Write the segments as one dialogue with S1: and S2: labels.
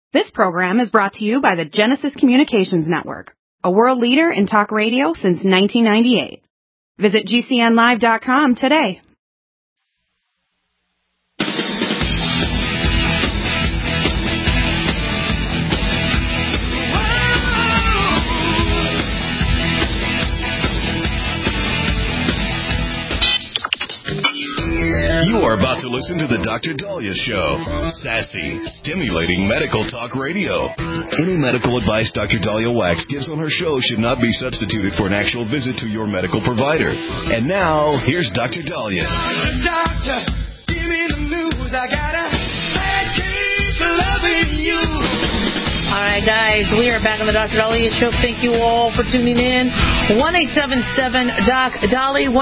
S1: This program is brought to you by the Genesis Communications Network, a world leader in talk radio since 1998. Visit GCNlive.com today.
S2: You are about to listen to the Dr. Daliah Show. Sassy, stimulating medical talk radio. Any medical advice Dr. Daliah Wax gives on her show should not be substituted for an actual visit to your medical provider. And now, here's Dr. Daliah.
S3: Doctor, give me the news. I got a bad case of loving you.
S4: All right, guys, we are back on the Dr. Daliah Show. Thank you all for tuning in. 1-877-DOC-DALI,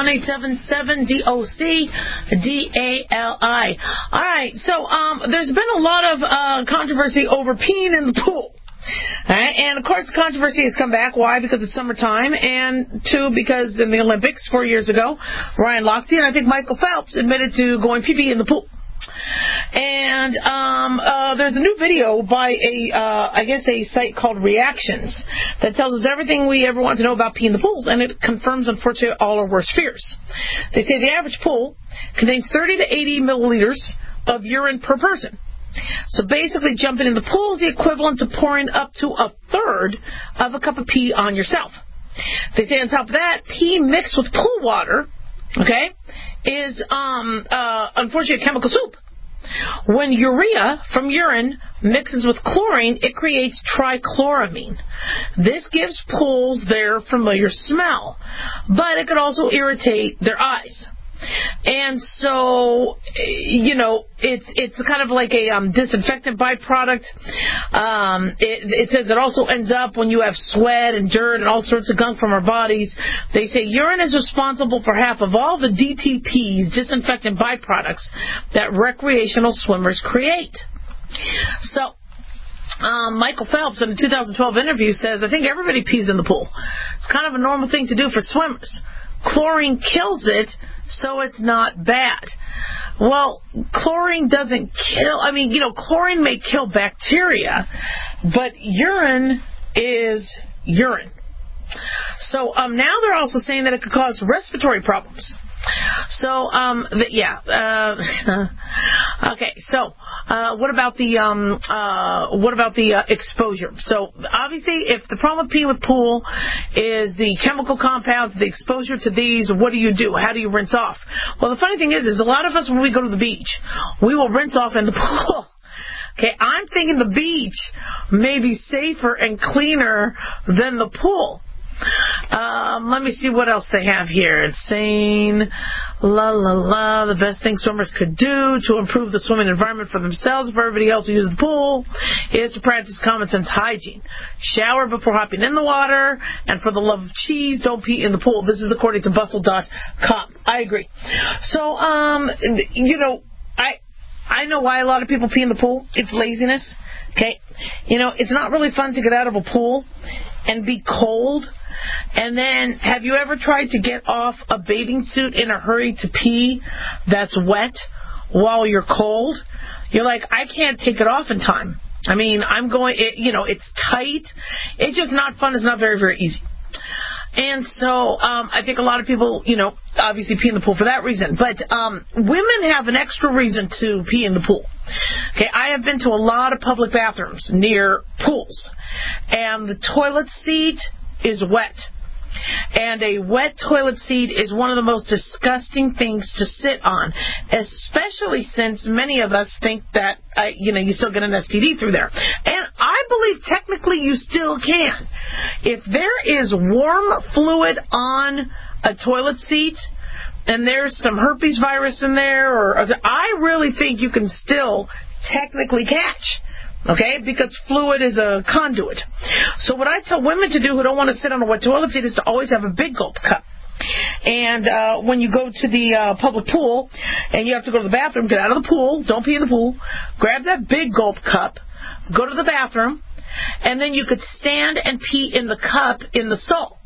S4: 1-877-DOC-DALI. All right, so there's been a lot of controversy over peeing in the pool. All right, and of course the controversy has come back. Why? Because it's summertime, and two, because in the Olympics 4 years ago, Ryan Lochte and I think Michael Phelps admitted to going pee-pee in the pool. And there's a new video by a site called Reactions that tells us everything we ever want to know about pee in the pools, and it confirms, unfortunately, all our worst fears. They say the average pool contains 30 to 80 milliliters of urine per person. So basically, jumping in the pool is the equivalent to pouring up to a third of a cup of pee on yourself. They say on top of that, pee mixed with pool water, okay, is unfortunately a chemical soup. When urea from urine mixes with chlorine, it creates trichloramine. This gives pools their familiar smell, but it could also irritate their eyes. And so, it's kind of like a disinfectant byproduct. It says it also ends up when you have sweat and dirt and all sorts of gunk from our bodies. They say urine is responsible for half of all the DTPs, disinfectant byproducts, that recreational swimmers create. So, Michael Phelps in a 2012 interview says, I think everybody pees in the pool. It's kind of a normal thing to do for swimmers. Chlorine kills it, so it's not bad. Well, chlorine doesn't kill. Chlorine may kill bacteria, but urine is urine. So now they're also saying that it could cause respiratory problems. So, okay. So, what about the exposure? So, obviously, if the problem with peeing with pool is the chemical compounds, the exposure to these, what do you do? How do you rinse off? Well, the funny thing is a lot of us, when we go to the beach, we will rinse off in the pool. Okay, I'm thinking the beach may be safer and cleaner than the pool. Let me see what else they have here. It's saying, the best thing swimmers could do to improve the swimming environment for themselves, for everybody else who uses the pool, is to practice common sense hygiene. Shower before hopping in the water, and for the love of cheese, don't pee in the pool. This is according to Bustle.com. I agree. So, I know why a lot of people pee in the pool. It's laziness. Okay? It's not really fun to get out of a pool and be cold. And then, have you ever tried to get off a bathing suit in a hurry to pee that's wet while you're cold? You're like, I can't take it off in time. It's tight. It's just not fun. It's not very, very easy. And so, I think a lot of people, obviously pee in the pool for that reason. But women have an extra reason to pee in the pool. Okay, I have been to a lot of public bathrooms near pools, and the toilet seat is wet. And a wet toilet seat is one of the most disgusting things to sit on, especially since many of us think that, you still get an STD through there. And I believe technically you still can. If there is warm fluid on a toilet seat, and there's some herpes virus in there, I really think you can still technically catch. Okay, because fluid is a conduit. So what I tell women to do who don't want to sit on a wet toilet seat is to always have a big gulp cup. And when you go to the public pool and you have to go to the bathroom, get out of the pool, don't pee in the pool, grab that big gulp cup, go to the bathroom, and then you could stand and pee in the cup in the stall.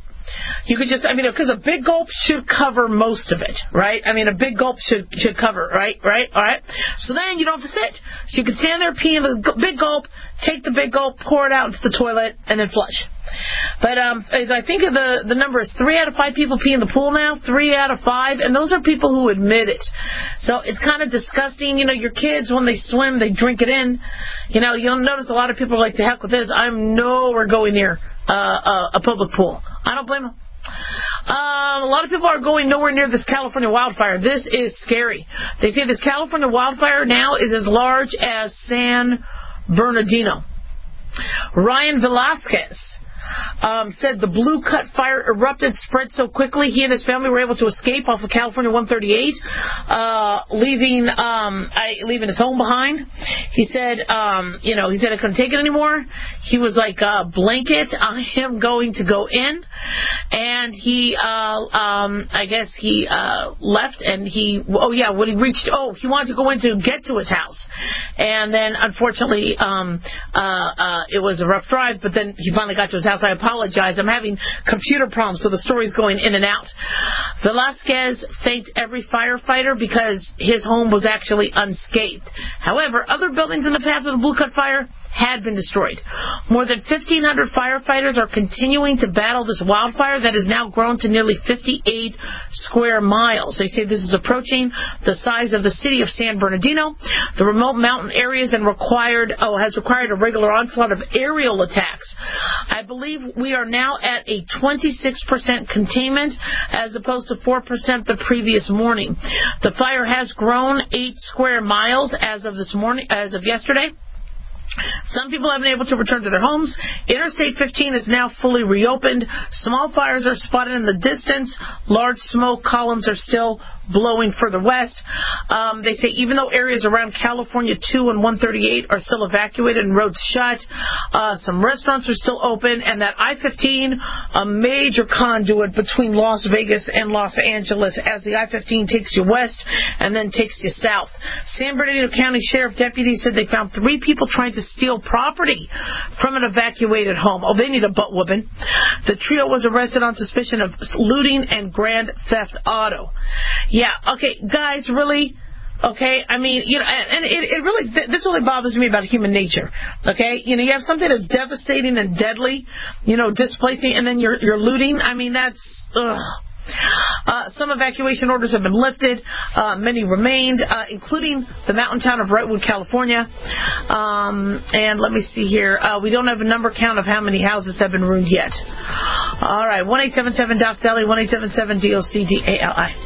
S4: You could just, because a big gulp should cover most of it, right? A big gulp should cover, right? All right. So then you don't have to sit. So you can stand there, pee in the big gulp, take the big gulp, pour it out into the toilet, and then flush. But as I think of the number is 3 out of 5 people pee in the pool now, 3 out of 5, and those are people who admit it. So it's kind of disgusting. Your kids, when they swim, they drink it in. You'll notice a lot of people are like, to heck with this. I'm nowhere going near a public pool. I don't blame them. A lot of people are going nowhere near this California wildfire. This is scary. They say this California wildfire now is as large as San Bernardino. Ryan Velasquez said the Blue Cut fire erupted, spread so quickly, he and his family were able to escape off of California 138, leaving his home behind. He said, he said I couldn't take it anymore. He was like, blanket, I am going to go in. And he, I guess he left, and he wanted to go in to get to his house. And then, unfortunately, it was a rough drive, but then he finally got to his house. I apologize. I'm having computer problems, so the story's going in and out. Velasquez thanked every firefighter because his home was actually unscathed. However, other buildings in the path of the Blue Cut fire had been destroyed. More than 1,500 firefighters are continuing to battle this wildfire that has now grown to nearly 58 square miles. They say this is approaching the size of the city of San Bernardino. The remote mountain areas has required a regular onslaught of aerial attacks. I believe we are now at a 26% containment as opposed to 4% the previous morning. The fire has grown 8 square miles as of yesterday. Some people have been able to return to their homes. Interstate 15 is now fully reopened. Small fires are spotted in the distance. Large smoke columns are still blowing further west. They say even though areas around California 2 and 138 are still evacuated and roads shut, some restaurants are still open, and that I-15, a major conduit between Las Vegas and Los Angeles as the I-15 takes you west and then takes you south. San Bernardino County Sheriff deputies said they found 3 people trying to steal property from an evacuated home. Oh, they need a butt whooping. The trio was arrested on suspicion of looting and grand theft auto. Yeah, okay, guys, really? Okay, and it really, this really bothers me about human nature. Okay, you have something that's devastating and deadly, displacing, and then you're looting. That's, ugh. Some evacuation orders have been lifted. Many remained, including the mountain town of Wrightwood, California. And let me see here. We don't have a number count of how many houses have been ruined yet. All right, 1-877-DOC-DALI, 1-877-DOC-DALI.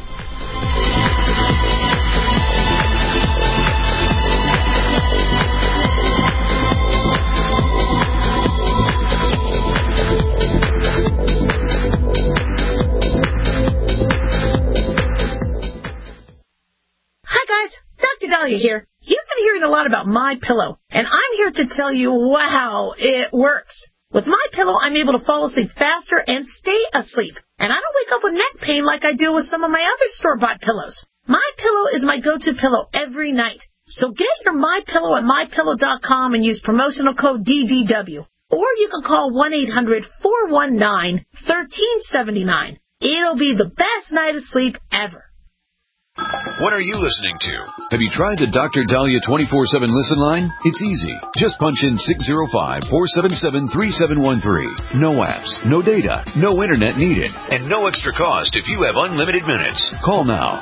S4: Dahlia here. You've been hearing a lot about MyPillow, and I'm here to tell you, wow, it works. With MyPillow, I'm able to fall asleep faster and stay asleep, and I don't wake up with neck pain like I do with some of my other store-bought pillows. MyPillow is my go-to pillow every night. So get your MyPillow at MyPillow.com and use promotional code DDW. Or you can call 1-800-419-1379. It'll be the best night of sleep ever.
S2: What are you listening to? Have you tried the Dr. Dahlia 24/7 listen line? It's easy. Just punch in 605-477-3713. No apps, no data, no internet needed, and no extra cost if you have unlimited minutes. Call now,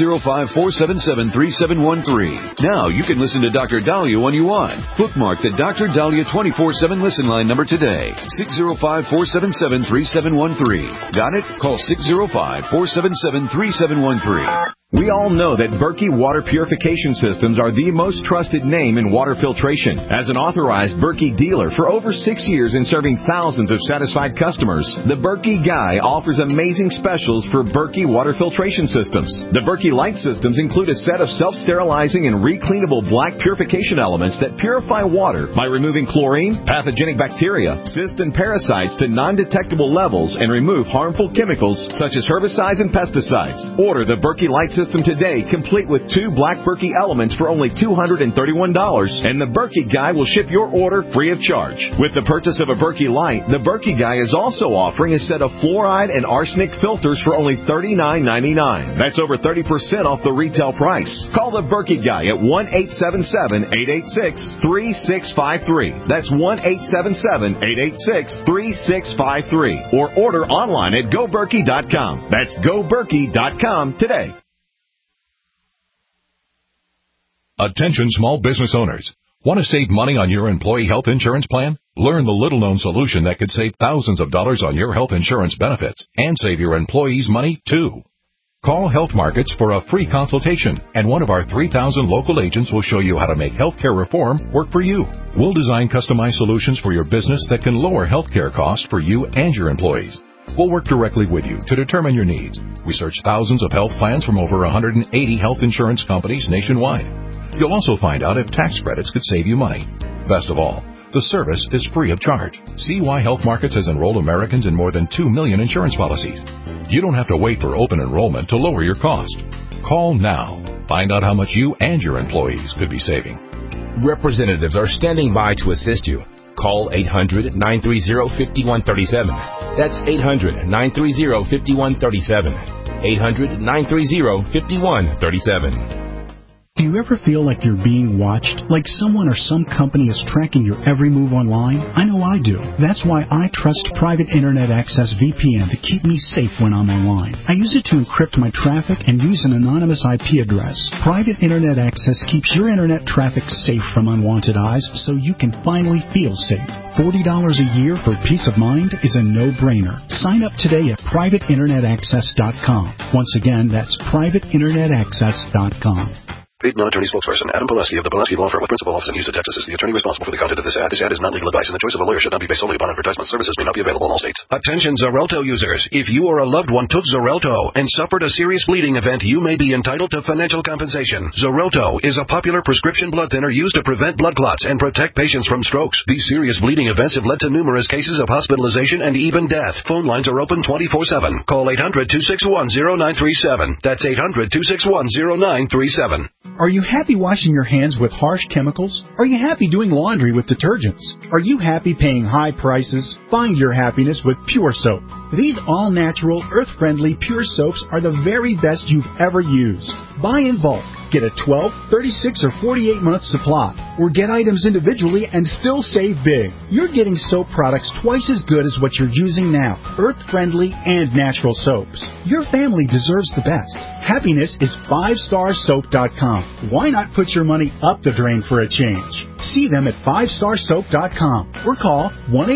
S2: 605-477-3713. Now you can listen to Dr. Dahlia when you want. Bookmark the Dr. Dahlia 24/7 listen line number today, 605-477-3713. Got it? Call 605-477-3713. We all know that Berkey Water Purification Systems are the most trusted name in water filtration. As an authorized Berkey dealer for over 6 years and serving thousands of satisfied customers, the Berkey Guy offers amazing specials for Berkey Water Filtration Systems. The Berkey Light Systems include a set of self-sterilizing and recleanable black purification elements that purify water by removing chlorine, pathogenic bacteria, cysts, and parasites to non-detectable levels and remove harmful chemicals such as herbicides and pesticides. Order the Berkey Light
S5: system today, complete with 2 Black Berkey elements for only $231, and the Berkey Guy will ship your order free of charge. With the purchase of a Berkey Light, the Berkey Guy is also offering a set of fluoride and arsenic filters for only $39.99. That's over 30% off the retail price. Call the Berkey Guy at 1-877-886-3653. That's 1-877-886-3653. Or order online at GoBerkey.com. That's GoBerkey.com today.
S6: Attention small business owners. Want to save money on your employee health insurance plan? Learn the little-known solution that could save thousands of dollars on your health insurance benefits and save your employees money, too. Call Health Markets for a free consultation, and one of our 3,000 local agents will show you how to make healthcare reform work for you. We'll design customized solutions for your business that can lower healthcare costs for you and your employees. We'll work directly with you to determine your needs. Research thousands of health plans from over 180 health insurance companies nationwide. You'll also find out if tax credits could save you money. Best of all, the service is free of charge. See why Health Markets has enrolled Americans in more than 2 million insurance policies. You don't have to wait for open enrollment to lower your cost. Call now. Find out how much you and your employees could be saving.
S7: Representatives are standing by to assist you. Call 800-930-5137. That's 800-930-5137. 800-930-5137.
S8: Do you ever feel like you're being watched? Like someone or some company is tracking your every move online? I know I do. That's why I trust Private Internet Access VPN to keep me safe when I'm online. I use it to encrypt my traffic and use an anonymous IP address. Private Internet Access keeps your internet traffic safe from unwanted eyes so you can finally feel safe. $40 a year for peace of mind is a no-brainer. Sign up today at privateinternetaccess.com. Once again, that's privateinternetaccess.com.
S9: Paid non-attorney spokesperson Adam Pileski of the Pileski Law Firm with principal office in Houston, Texas is the attorney responsible for the content of this ad. This ad is not legal advice, and the choice of a lawyer should not be based solely upon advertisement. Services may not be available in all states.
S2: Attention Xarelto users. If you or a loved one took Xarelto and suffered a serious bleeding event, you may be entitled to financial compensation. Xarelto is a popular prescription blood thinner used to prevent blood clots and protect patients from strokes. These serious bleeding events have led to numerous cases of hospitalization and even death. Phone lines are open 24/7. Call 800-261-0937. That's 800-261-0937.
S8: Are you happy washing your hands with harsh chemicals? Are you happy doing laundry with detergents? Are you happy paying high prices? Find your happiness with Pure Soap. These all-natural, earth-friendly Pure Soaps are the very best you've ever used. Buy in bulk. Get a 12, 36, or 48-month supply. Or get items individually and still save big. You're getting soap products twice as good as what you're using now. Earth-friendly and natural soaps. Your family deserves the best. Happiness is 5starsoap.com. Why not put your money up the drain for a change? See them at 5starsoap.com or call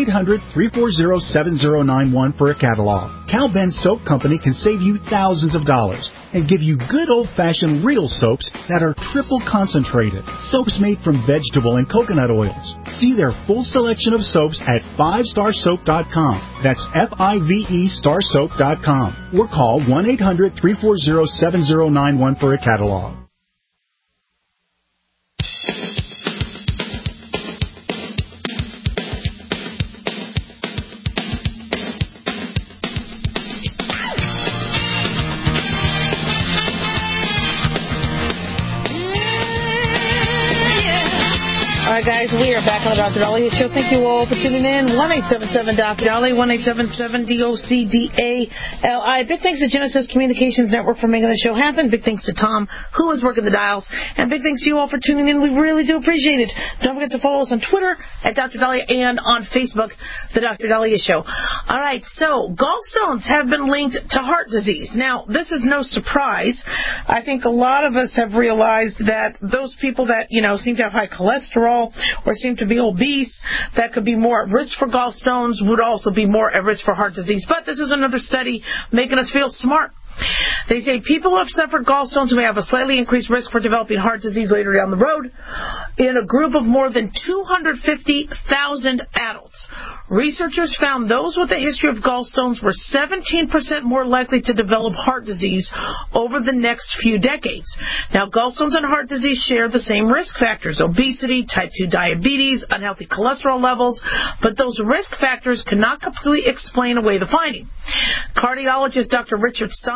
S8: 1-800-340-7091 for a catalog. Cal Ben Soap Company can save you thousands of dollars and give you good old-fashioned real soaps that are triple concentrated. Soaps made from vegetable and coconut oils. See their full selection of soaps at 5starsoap.com. That's F-I-V-E starsoap.com. Or call 1-800-340-7091 for a catalog.
S4: All right, guys, we are back on the Dr. Dahlia Show. Thank you all for tuning in. 1-877-DOC-DALI, 1-877-DOC-DALI. Big thanks to Genesis Communications Network for making the show happen. Big thanks to Tom, who is working the dials. And big thanks to you all for tuning in. We really do appreciate it. Don't forget to follow us on Twitter at Dr. Dahlia and on Facebook, The Dr. Dahlia Show. All right, so gallstones have been linked to heart disease. Now, this is no surprise. I think a lot of us have realized that those people that, seem to have high cholesterol or seem to be obese, that could be more at risk for gallstones, would also be more at risk for heart disease. But this is another study making us feel smart. They say people who have suffered gallstones may have a slightly increased risk for developing heart disease later down the road. In a group of more than 250,000 adults, researchers found those with a history of gallstones were 17% more likely to develop heart disease over the next few decades. Now, gallstones and heart disease share the same risk factors: obesity, type 2 diabetes, unhealthy cholesterol levels, but those risk factors cannot completely explain away the finding. Cardiologist Dr. Richard Stein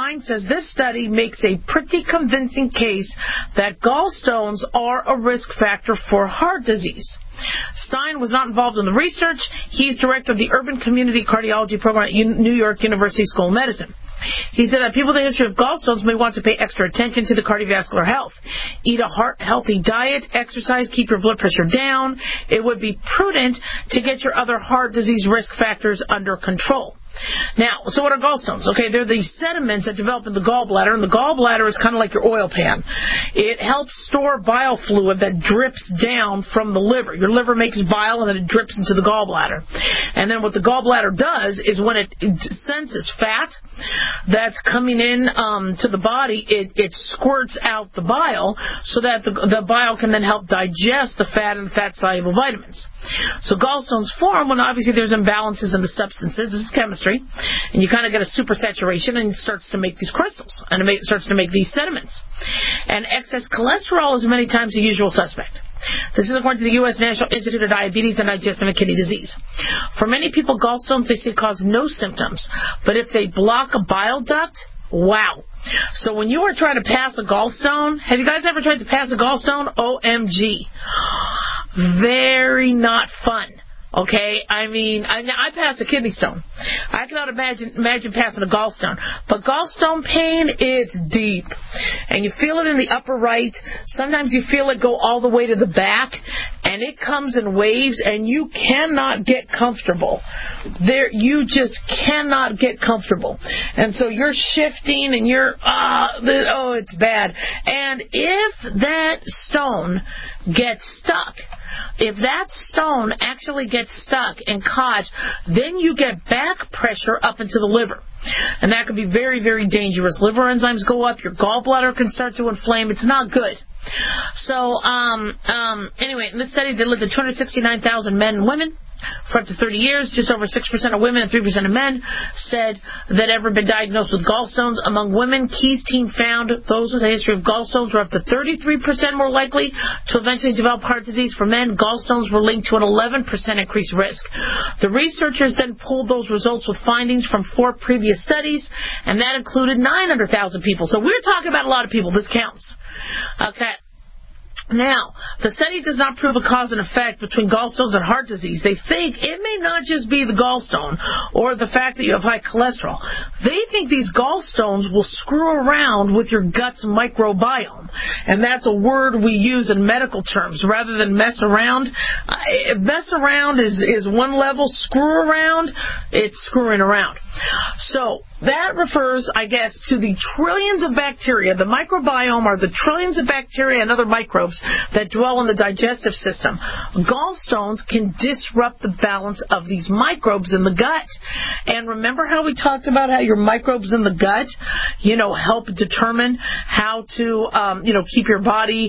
S4: Stein says this study makes a pretty convincing case that gallstones are a risk factor for heart disease. Stein was not involved in the research. He's director of the Urban Community Cardiology Program at New York University School of Medicine. He said that people with a history of gallstones may want to pay extra attention to the cardiovascular health. Eat a heart-healthy diet, exercise, keep your blood pressure down. It would be prudent to get your other heart disease risk factors under control. Now, so what are gallstones? Okay, they're these sediments that develop in the gallbladder, and the gallbladder is kind of like your oil pan. It helps store bile fluid that drips down from the liver. Your liver makes bile, and then it drips into the gallbladder. And then what the gallbladder does is when it senses fat that's coming in to the body, it squirts out the bile so that the bile can then help digest the fat and fat-soluble vitamins. So gallstones form when obviously there's imbalances in the substances. This is chemistry. And you kind of get a supersaturation, and it starts to make these crystals, and it starts to make these sediments. And excess cholesterol is many times the usual suspect. This is according to the U.S. National Institute of Diabetes and Digestive and Kidney Disease. For many people, gallstones, they say, cause no symptoms. But if they block a bile duct, wow. So when you are trying to pass a gallstone, have you guys ever tried to pass a gallstone? OMG. Very not fun. Okay, I mean, I passed a kidney stone. I cannot imagine passing a gallstone. But gallstone pain, it's deep. And you feel it in the upper right. Sometimes you feel it go all the way to the back. And it comes in waves, and you cannot get comfortable. You just cannot get comfortable. And so you're shifting, and it's bad. And if that stone gets stuck, if that stone actually gets stuck and caught, then you get back pressure up into the liver. And that can be very, very dangerous. Liver enzymes go up. Your gallbladder can start to inflame. It's not good. So, anyway, in this study, they looked at 269,000 men and women for up to 30 years. Just over 6% of women and 3% of men said that ever been diagnosed with gallstones. Among women, Key's team found those with a history of gallstones were up to 33% more likely to eventually develop heart disease. For men, gallstones were linked to an 11% increased risk. The researchers then pulled those results with findings from 4 previous studies, and that included 900,000 people. So we're talking about a lot of people. This counts. Okay. Now, the study does not prove a cause and effect between gallstones and heart disease. They think it may not just be the gallstone or the fact that you have high cholesterol. They think these gallstones will screw around with your gut's microbiome. And that's a word we use in medical terms rather than mess around. Mess around is one level. Screw around, it's screwing around. So that refers, I guess, to the trillions of bacteria. The microbiome are the trillions of bacteria and other microbes that dwell in the digestive system. Gallstones can disrupt the balance of these microbes in the gut. And remember how we talked about how your microbes in the gut, help determine how to, keep your body,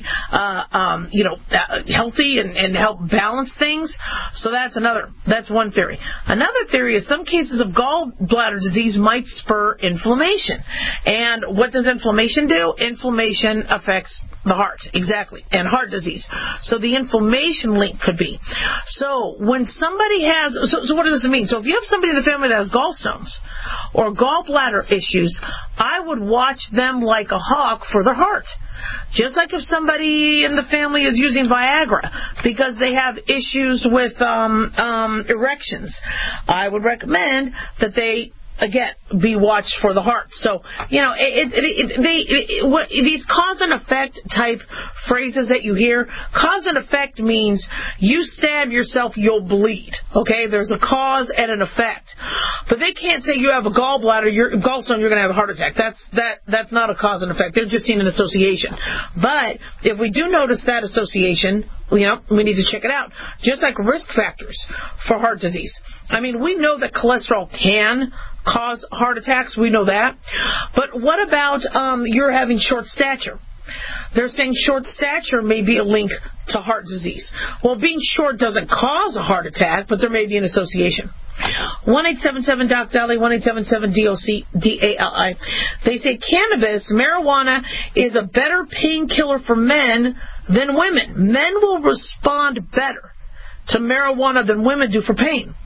S4: healthy and help balance things? So that's one theory. Another theory is some cases of gallbladder disease might spur inflammation. And what does inflammation do? Inflammation affects the heart, exactly, and heart disease. So the inflammation link could be. So when somebody has, so what does this mean? So if you have somebody in the family that has gallstones or gallbladder issues, I would watch them like a hawk for their heart. Just like if somebody in the family is using Viagra because they have issues with erections, I would recommend that they, again, be watched for the heart. So, these cause and effect type phrases that you hear, cause and effect means you stab yourself, you'll bleed. Okay? There's a cause and an effect. But they can't say you have a gallbladder, gallstone, you're going to have a heart attack. That's not a cause and effect. They're just seeing an association. But if we do notice that association, we need to check it out. Just like risk factors for heart disease. I mean, we know that cholesterol can cause heart attacks. We know that. But what about you're having short stature? They're saying short stature may be a link to heart disease. Well, being short doesn't cause a heart attack, but there may be an association. 1-877-DOC-DALI, 1-877-DOC-DALI. They say cannabis, marijuana, is a better painkiller for men than women. Men will respond better to marijuana than women do for pain.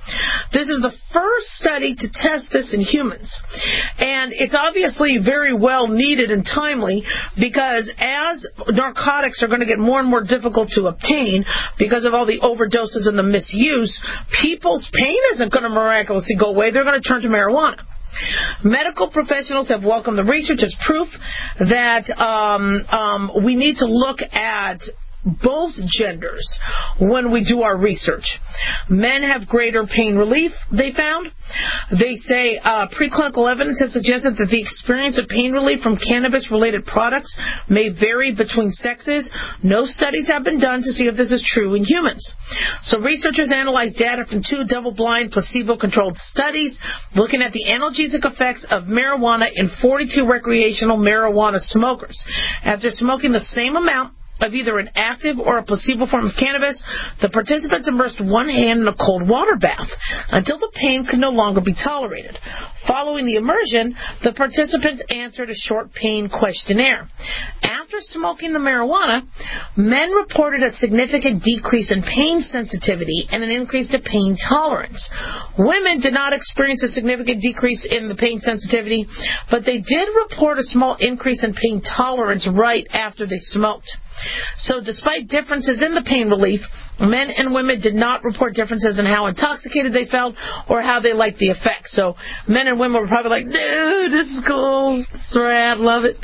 S4: This is the first study to test this in humans. And it's obviously very well needed and timely because as narcotics are going to get more and more difficult to obtain because of all the overdoses and the misuse, people's pain isn't going to miraculously go away. They're going to turn to marijuana. Medical professionals have welcomed the research as proof that we need to look at both genders when we do our research. Men have greater pain relief, they found. They say preclinical evidence has suggested that the experience of pain relief from cannabis-related products may vary between sexes. No studies have been done to see if this is true in humans. So researchers analyzed data from 2 double-blind, placebo-controlled studies looking at the analgesic effects of marijuana in 42 recreational marijuana smokers. After smoking the same amount of either an active or a placebo form of cannabis, the participants immersed one hand in a cold water bath until the pain could no longer be tolerated. Following the immersion, the participants answered a short pain questionnaire. After smoking the marijuana, men reported a significant decrease in pain sensitivity and an increase to pain tolerance. Women did not experience a significant decrease in the pain sensitivity, but they did report a small increase in pain tolerance right after they smoked. So despite differences in the pain relief, men and women did not report differences in how intoxicated they felt or how they liked the effects. So men and women were probably like, dude, this is cool, it's rad, love it.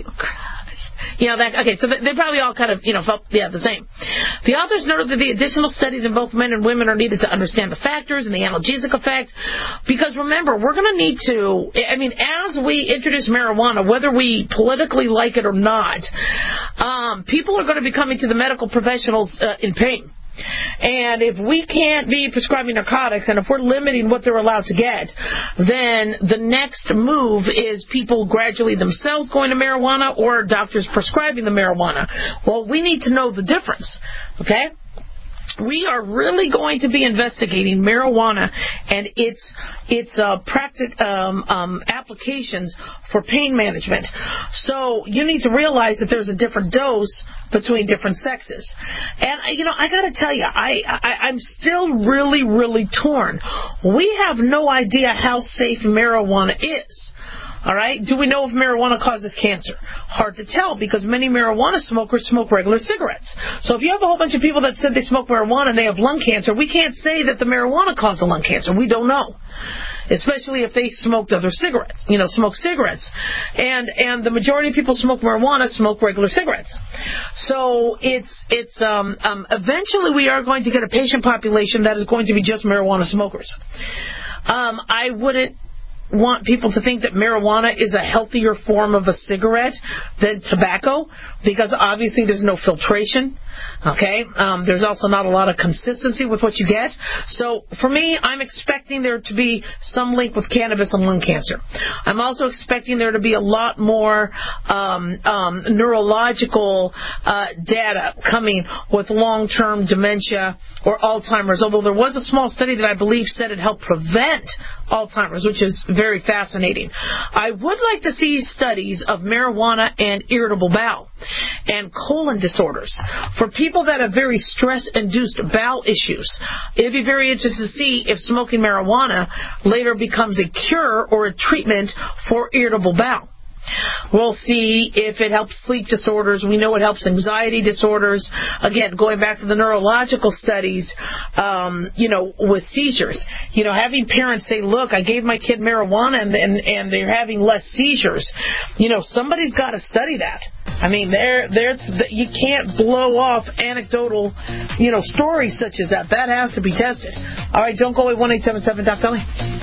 S4: So they probably all kind of, felt, the same. The authors noted that the additional studies in both men and women are needed to understand the factors and the analgesic effect. Because remember, we're going to need to, as we introduce marijuana, whether we politically like it or not, people are going to be coming to the medical professionals in pain. And if we can't be prescribing narcotics, and if we're limiting what they're allowed to get, then the next move is people gradually themselves going to marijuana or doctors prescribing the marijuana. Well, we need to know the difference, okay? We are really going to be investigating marijuana and its applications for pain management. So you need to realize that there's a different dose between different sexes. And, I got to tell you, I'm still really, really torn. We have no idea how safe marijuana is. All right? Do we know if marijuana causes cancer? Hard to tell because many marijuana smokers smoke regular cigarettes. So if you have a whole bunch of people that said they smoke marijuana and they have lung cancer, we can't say that the marijuana causes lung cancer. We don't know. Especially if they smoked other cigarettes, smoke cigarettes. And the majority of people smoke marijuana smoke regular cigarettes. So it's eventually we are going to get a patient population that is going to be just marijuana smokers. I wouldn't want people to think that marijuana is a healthier form of a cigarette than tobacco because obviously there's no filtration. Okay? There's also not a lot of consistency with what you get. So for me, I'm expecting there to be some link with cannabis and lung cancer. I'm also expecting there to be a lot more neurological data coming with long-term dementia or Alzheimer's, although there was a small study that I believe said it helped prevent Alzheimer's, which is very fascinating. I would like to see studies of marijuana and irritable bowel and colon disorders. For people that have very stress-induced bowel issues, it'd be very interesting to see if smoking marijuana later becomes a cure or a treatment for irritable bowel. We'll see if it helps sleep disorders. We know it helps anxiety disorders. Again, going back to the neurological studies, with seizures. Having parents say, look, I gave my kid marijuana and they're having less seizures. Somebody's got to study that. You can't blow off anecdotal, stories such as that. That has to be tested. All right, don't go away, 1-877-DOC-LA.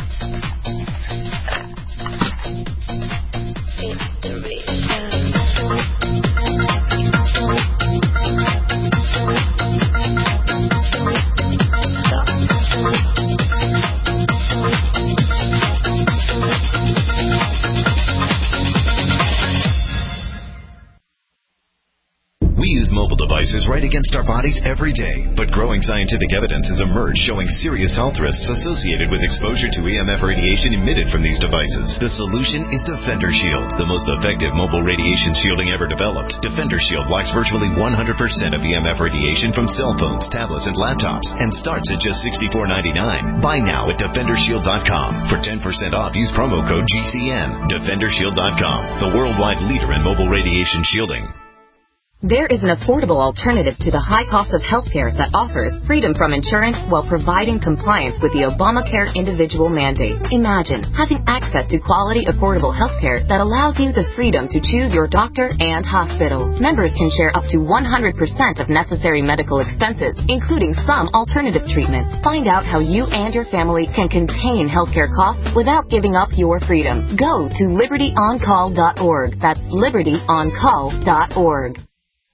S2: We use mobile devices right against our
S10: our bodies every day, but growing scientific evidence has emerged showing serious health risks associated with exposure to EMF radiation emitted from these devices. The solution is Defender Shield, the most effective mobile radiation shielding ever developed. Defender Shield blocks virtually 100% of EMF radiation from cell phones, tablets, and laptops, and starts at just $64.99. Buy now at DefenderShield.com. For 10% off, use promo code GCN. DefenderShield.com, the worldwide leader in mobile radiation shielding.
S11: There is an affordable alternative to the high cost of healthcare that offers freedom from insurance while providing compliance with the Obamacare individual mandate. Imagine having access to quality, affordable healthcare that allows you the freedom to choose your doctor and hospital. Members can share up to 100% of necessary medical expenses, including some alternative treatments. Find out how you and your family can contain healthcare costs without giving up your freedom. Go to libertyoncall.org. That's libertyoncall.org.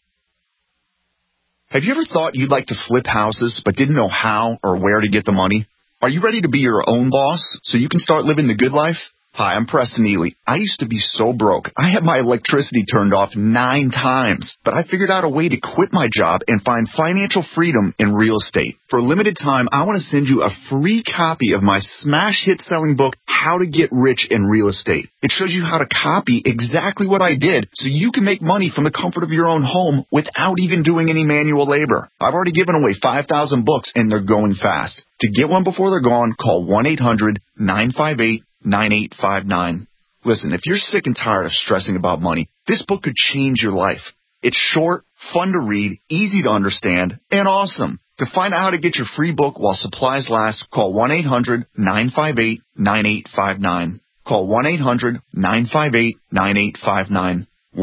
S12: Have you ever thought you'd like to flip houses but didn't know how or where to get the money? Are you ready to be your own boss so you can start living the good life? Hi, I'm Preston Ely. I used to be so broke. I had my electricity turned off 9 times, but I figured out a way to quit my job and find financial freedom in real estate. For a limited time, I want to send you a free copy of my smash hit selling book, How to Get Rich in Real Estate. It shows you how to copy exactly what I did so you can make money from the comfort of your own home without even doing any manual labor. I've already given away 5,000 books and they're going fast. To get one before they're gone, call 1-800-958-9859. Listen, if you're sick and tired of stressing about money, this book could change your life. It's short, fun to read, easy to understand, and awesome. To find out how to get your free book while supplies last, call 1-800-958-9859. Call 1-800-958-9859.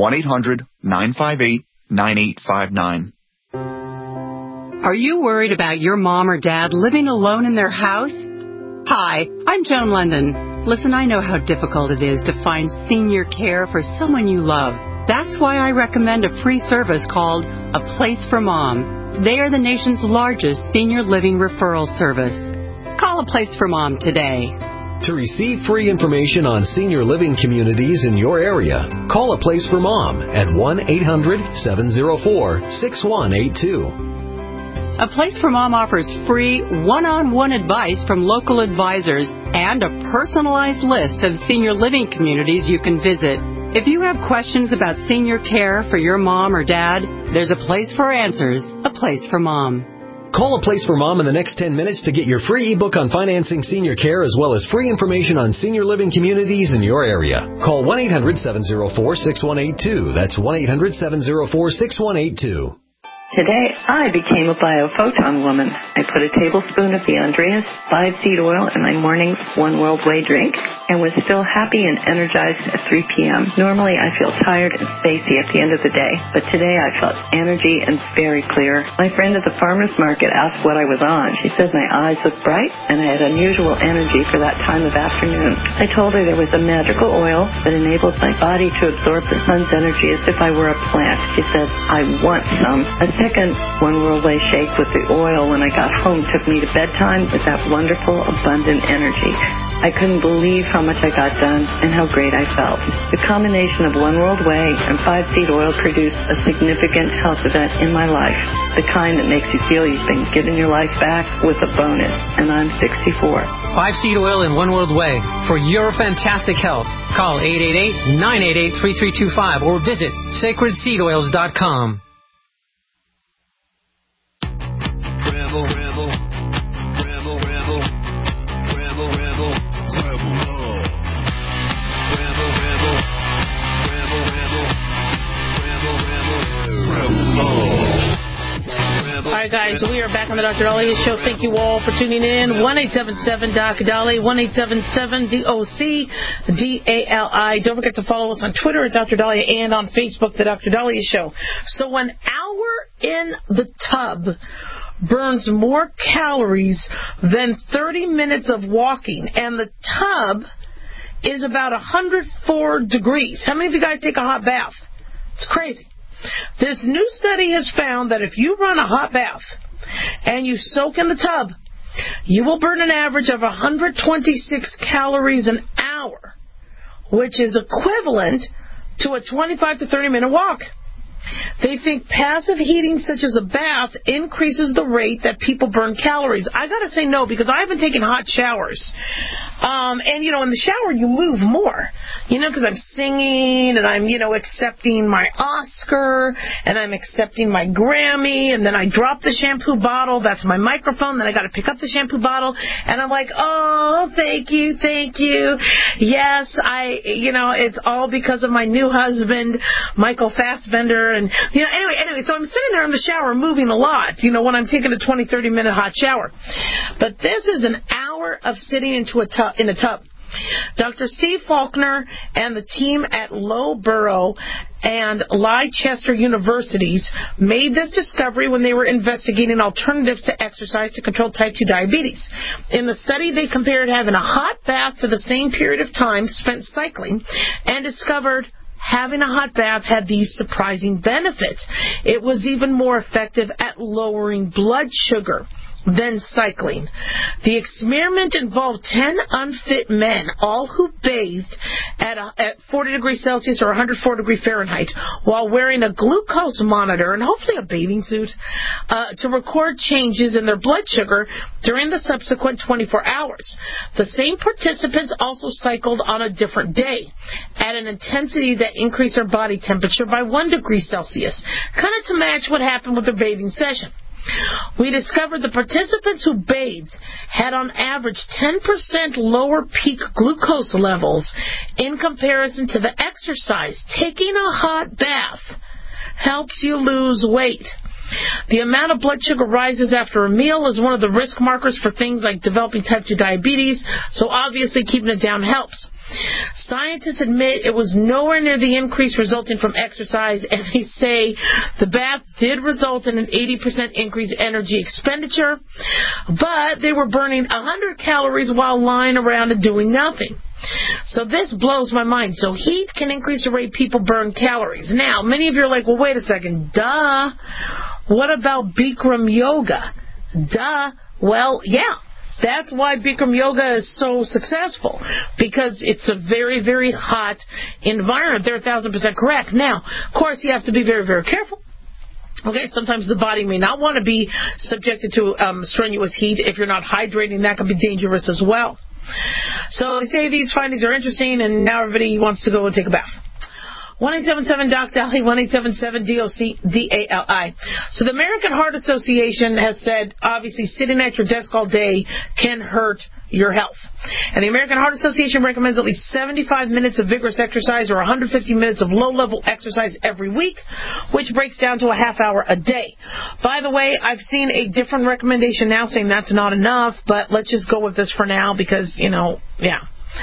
S12: 1-800-958-9859.
S1: Are you worried about your mom or dad living alone in their house? Hi, I'm Joan London. Listen, I know how difficult it is to find senior care for someone you love. That's why I recommend a free service called A Place for Mom. They are the nation's largest senior living referral service. Call A Place for Mom today.
S13: To receive free information on senior living communities in your area, call A Place for Mom at 1-800-704-6182.
S1: A Place for Mom offers free one-on-one advice from local advisors and a personalized list of senior living communities you can visit. If you have questions about senior care for your mom or dad, there's a place for answers, A Place for Mom.
S13: Call A Place for Mom in the next 10 minutes to get your free ebook on financing senior care as well as free information on senior living communities in your area. Call 1-800-704-6182. That's 1-800-704-6182.
S14: Today, I became a biophoton woman. I put a tablespoon of the Andreas 5-seed oil in my morning One World Way drink and was still happy and energized at 3 p.m. Normally, I feel tired and spacey at the end of the day, but today I felt energy and very clear. My friend at the farmer's market asked what I was on. She said my eyes looked bright and I had unusual energy for that time of afternoon. I told her there was a magical oil that enabled my body to absorb the sun's energy as if I were a plant. She said, I want some. A second One World Way shake with the oil when I got home took me to bedtime with that wonderful, abundant energy. I couldn't believe how much I got done and how great I felt. The combination of One World Way and 5-seed oil produced a significant health event in my life, the kind that makes you feel you've been given your life back with a bonus, and I'm 64.
S15: 5-seed oil and One World Way for your fantastic health. Call 888-988-3325 or visit sacredseedoils.com.
S3: Rebel, rebel, rebel, rebel, rebel, rebel, rebel love. Rebel, rebel, rebel, rebel, rebel, rebel, rebel love.
S4: All right, guys, we are back on the Dr. Daliah Show. Thank you all for tuning in. 1-877-DOC-DALI, 1-877-DOC-DALI. Don't forget to follow us on Twitter at Dr. Daliah and on Facebook, The Dr. Daliah Show. So an hour in the tub burns more calories than 30 minutes of walking, and the tub is about 104 degrees. How many of you guys take a hot bath? It's crazy. This new study has found that if you run a hot bath and you soak in the tub, you will burn an average of 126 calories an hour, which is equivalent to a 25 to 30 minute walk. They think passive heating, such as a bath, increases the rate that people burn calories. I gotta say no, because I've been taking hot showers. And, you know, in the shower you move more, you know, because I'm singing and I'm, you know, accepting my Oscar and I'm accepting my Grammy, and then I drop the shampoo bottle. That's my microphone. Then I gotta pick up the shampoo bottle and I'm like, oh, thank you. Yes, you know, it's all because of my new husband, Michael Fassbender. And, you know, anyway, so I'm sitting there in the shower moving a lot, you know, when I'm taking a 20, 30-minute hot shower. But this is an hour of sitting in a tub. Dr. Steve Faulkner and the team at Loughborough and Leicester Universities made this discovery when they were investigating alternatives to exercise to control type 2 diabetes. In the study, they compared having a hot bath to the same period of time spent cycling and discovered having a hot bath had these surprising benefits. It was even more effective at lowering blood sugar than cycling. The experiment involved 10 unfit men, all who bathed at 40 degrees Celsius or 104 degrees Fahrenheit, while wearing a glucose monitor and hopefully a bathing suit to record changes in their blood sugar during the subsequent 24 hours. The same participants also cycled on a different day at an intensity that increased their body temperature by 1 degree Celsius, kind of to match what happened with their bathing session. We discovered the participants who bathed had on average 10% lower peak glucose levels in comparison to the exercise. Taking a hot bath helps you lose weight. The amount of blood sugar rises after a meal is one of the risk markers for things like developing type 2 diabetes, so obviously keeping it down helps. Scientists admit it was nowhere near the increase resulting from exercise, and they say the bath did result in an 80% increase in energy expenditure, but they were burning 100 calories while lying around and doing nothing. So this blows my mind. So heat can increase the rate people burn calories. Now, many of you are like, well, wait a second. Duh. What about Bikram yoga? Duh. Well, yeah. That's why Bikram yoga is so successful, because it's a very, very hot environment. They're 1,000% correct. Now, of course, you have to be very, very careful. Okay, sometimes the body may not want to be subjected to strenuous heat. If you're not hydrating, that can be dangerous as well. So they say these findings are interesting, and now everybody wants to go and take a bath. 1-877-DOC-DALI, 1-877-DOC-DALI. So the American Heart Association has said, obviously, sitting at your desk all day can hurt your health. And the American Heart Association recommends at least 75 minutes of vigorous exercise or 150 minutes of low-level exercise every week, which breaks down to a half hour a day. By the way, I've seen a different recommendation now saying that's not enough, but let's just go with this for now because, yeah.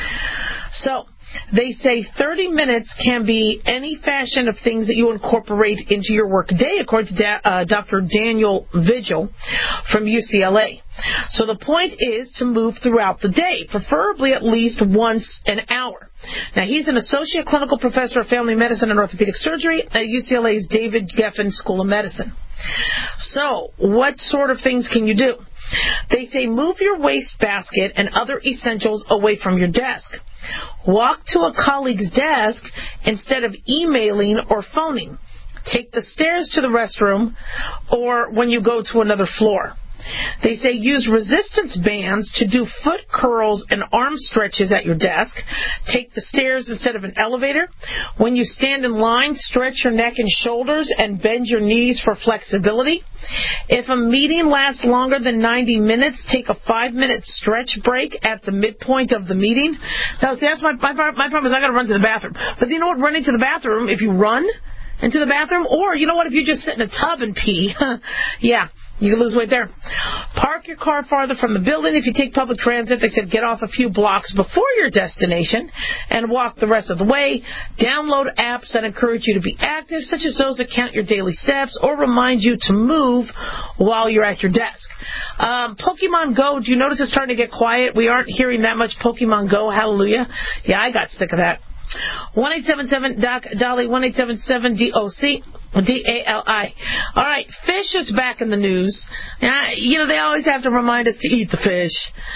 S4: So they say 30 minutes can be any fashion of things that you incorporate into your work day, according to Dr. Daniel Vigil from UCLA. So the point is to move throughout the day, preferably at least once an hour. Now, he's an associate clinical professor of family medicine and orthopedic surgery at UCLA's David Geffen School of Medicine. So, what sort of things can you do? They say move your wastebasket and other essentials away from your desk. Walk to a colleague's desk instead of emailing or phoning. Take the stairs to the restroom or when you go to another floor. They say use resistance bands to do foot curls and arm stretches at your desk. Take the stairs instead of an elevator. When you stand in line, stretch your neck and shoulders and bend your knees for flexibility. If a meeting lasts longer than 90 minutes, take a 5-minute stretch break at the midpoint of the meeting. Now, see, that's my problem is I got to run to the bathroom. But you know what? Running to the bathroom, if you run into the bathroom, or you know what? If you just sit in a tub and pee, yeah. You can lose weight there. Park your car farther from the building. If you take public transit, they said get off a few blocks before your destination and walk the rest of the way. Download apps that encourage you to be active, such as those that count your daily steps or remind you to move while you're at your desk. Pokemon Go, do you notice it's starting to get quiet? We aren't hearing that much Pokemon Go. Hallelujah. Yeah, I got sick of that. 1-877-DOC-DOLI, 1-877-DOC. D-A-L-I. All right, fish is back in the news. They always have to remind us to eat the fish.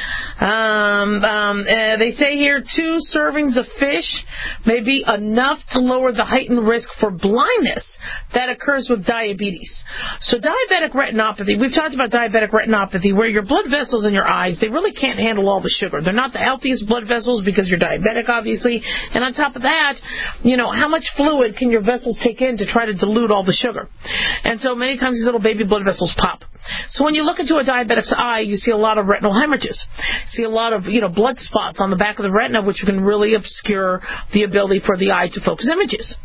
S4: They say here 2 servings of fish may be enough to lower the heightened risk for blindness that occurs with diabetes. So diabetic retinopathy, we've talked about diabetic retinopathy, where your blood vessels in your eyes, they really can't handle all the sugar. They're not the healthiest blood vessels because you're diabetic, obviously. And on top of that, how much fluid can your vessels take in to try to dilute all the sugar? And so many times these little baby blood vessels pop. So when you look into a diabetic's eye, you see a lot of retinal hemorrhages. See a lot of, blood spots on the back of the retina, which can really obscure the ability for the eye to focus images.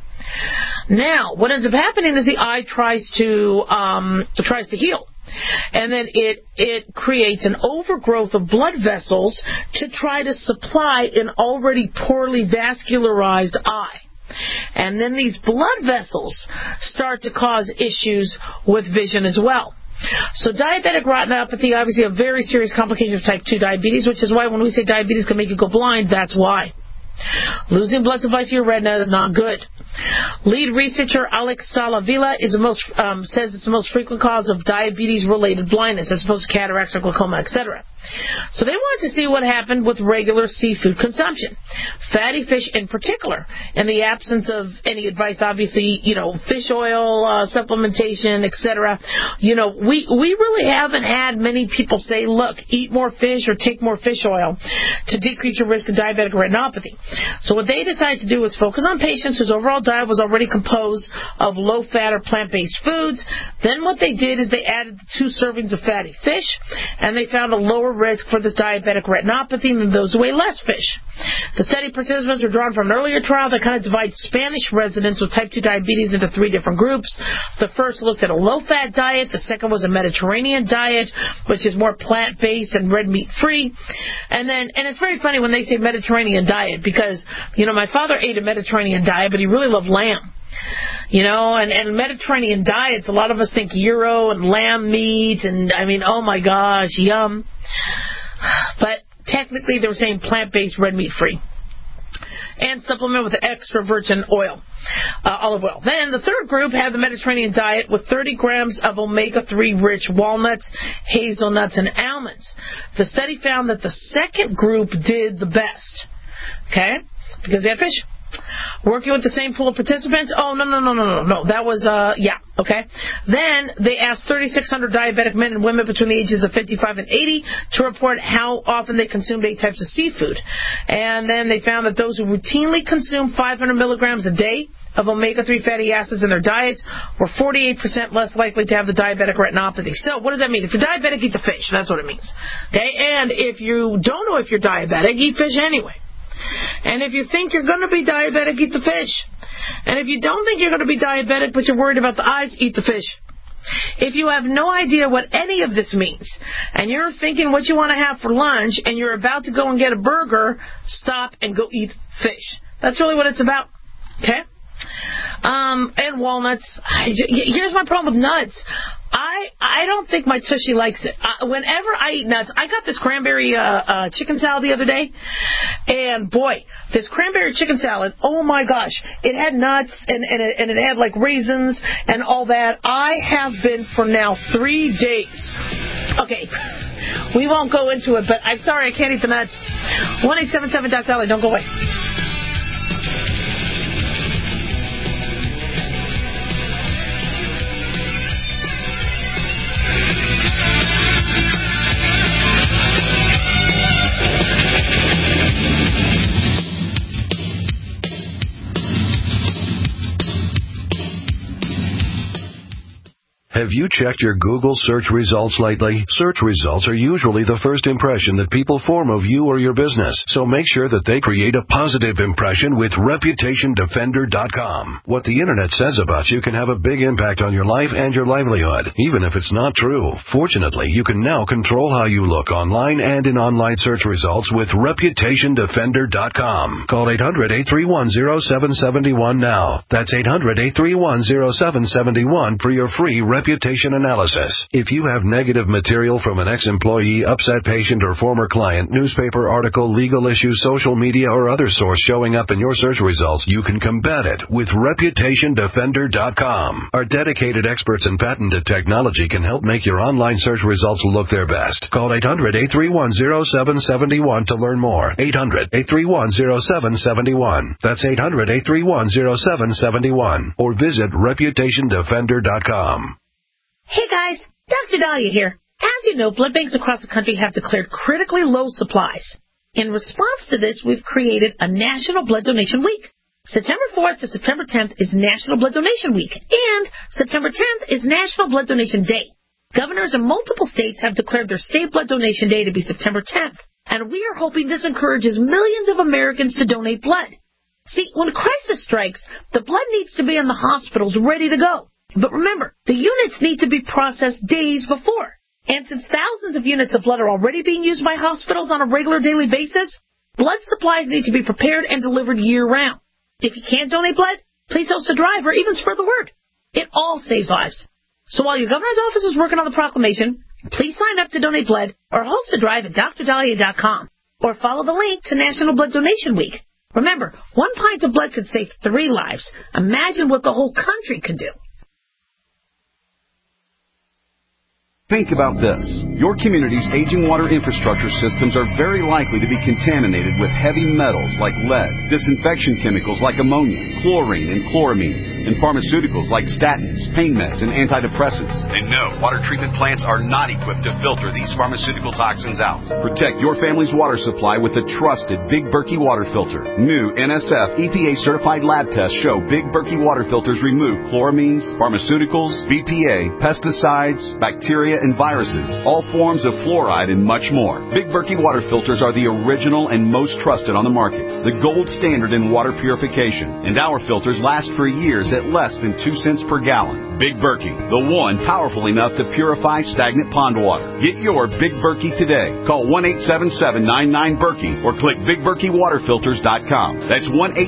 S4: Now, what ends up happening is the eye tries to heal. And then it creates an overgrowth of blood vessels to try to supply an already poorly vascularized eye. And then these blood vessels start to cause issues with vision as well. So diabetic retinopathy, obviously a very serious complication of type 2 diabetes, which is why when we say diabetes can make you go blind, that's why. Losing blood supply to your retina is not good. Lead researcher Alex Salavilla says it's the most frequent cause of diabetes-related blindness as opposed to cataracts or glaucoma, etc. So they wanted to see what happened with regular seafood consumption, fatty fish in particular, in the absence of any advice, obviously, fish oil, supplementation, etc. We really haven't had many people say, look, eat more fish or take more fish oil to decrease your risk of diabetic retinopathy. So what they decided to do was focus on patients whose overall diet was already composed of low-fat or plant-based foods. Then what they did is they added 2 servings of fatty fish, and they found a lower risk for this diabetic retinopathy than those who ate less fish. The study participants were drawn from an earlier trial that kind of divides Spanish residents with type 2 diabetes into 3 different groups. The first looked at a low-fat diet. The second was a Mediterranean diet, which is more plant-based and red meat-free. And it's very funny when they say Mediterranean diet because, my father ate a Mediterranean diet, but he really loved lamb. And Mediterranean diets, a lot of us think gyro and lamb meat, and oh my gosh, yum. But technically they were saying plant-based, red meat free. And supplement with extra virgin oil, olive oil. Then the third group had the Mediterranean diet with 30 grams of omega-3 rich walnuts, hazelnuts, and almonds. The study found that the second group did the best. Okay? Because they had fish. Working with the same pool of participants? Oh, no. That was, okay. Then they asked 3,600 diabetic men and women between the ages of 55 and 80 to report how often they consumed 8 types of seafood. And then they found that those who routinely consume 500 milligrams a day of omega-3 fatty acids in their diets were 48% less likely to have the diabetic retinopathy. So what does that mean? If you're diabetic, eat the fish. That's what it means. Okay? And if you don't know if you're diabetic, eat fish anyway. And if you think you're going to be diabetic, eat the fish. And if you don't think you're going to be diabetic, but you're worried about the eyes, eat the fish. If you have no idea what any of this means, and you're thinking what you want to have for lunch, and you're about to go and get a burger, stop and go eat fish. That's really what it's about. Okay? And walnuts. Here's my problem with nuts. I don't think my tushy likes it. Whenever I eat nuts, I got this cranberry chicken salad the other day, and boy, this cranberry chicken salad, oh my gosh, it had nuts and it had like raisins and all that. I have been for now 3 days. Okay, we won't go into it, but I'm sorry, I can't eat the nuts. 1-877-DOC-SALLY, don't go away.
S16: Have you checked your Google search results lately? Search results are usually the first impression that people form of you or your business, so make sure that they create a positive impression with ReputationDefender.com. What the Internet says about you can have a big impact on your life and your livelihood, even if it's not true. Fortunately, you can now control how you look online and in online search results with ReputationDefender.com. Call 800-831-0771 now. That's 800-831-0771 for your free Reputation reputation analysis. If you have negative material from an ex-employee, upset patient, or former client, newspaper article, legal issue, social media, or other source showing up in your search results, you can combat it with ReputationDefender.com. Our dedicated experts in patented technology can help make your online search results look their best. Call 800-831-0771 to learn more. 800-831-0771. That's 800-831-0771. Or visit ReputationDefender.com.
S4: Hey guys, Dr. Dahlia here. As you know, blood banks across the country have declared critically low supplies. In response to this, we've created a National Blood Donation Week. September 4th to September 10th is National Blood Donation Week, and September 10th is National Blood Donation Day. Governors in multiple states have declared their state blood donation day to be September 10th, and we are hoping this encourages millions of Americans to donate blood. See, when a crisis strikes, the blood needs to be in the hospitals ready to go. But remember, the units need to be processed days before. And since thousands of units of blood are already being used by hospitals on a regular daily basis, blood supplies need to be prepared and delivered year-round. If you can't donate blood, please host a drive or even spread the word. It all saves lives. So while your governor's office is working on the proclamation, please sign up to donate blood or host a drive at DrDahlia.com or follow the link to National Blood Donation Week. Remember, 1 pint of blood could save 3 lives. Imagine what the whole country could do.
S17: Think about this. Your community's aging water infrastructure systems are very likely to be contaminated with heavy metals like lead, disinfection chemicals like ammonia, chlorine and chloramines, and pharmaceuticals like statins, pain meds, and antidepressants.
S18: And no, water treatment plants are not equipped to filter these pharmaceutical toxins out.
S17: Protect your family's water supply with the trusted Big Berkey water filter. New NSF EPA-certified lab tests show Big Berkey water filters remove chloramines, pharmaceuticals, BPA, pesticides, bacteria, and viruses, all forms of fluoride, and much more. Big Berkey water filters are the original and most trusted on the market, the gold standard in water purification, and our filters last for years at less than 2 cents per gallon. Big Berkey, the one powerful enough to purify stagnant pond water. Get your Big Berkey today. Call 1-877-99-BERKEY or click BigBerkeyWaterFilters.com. That's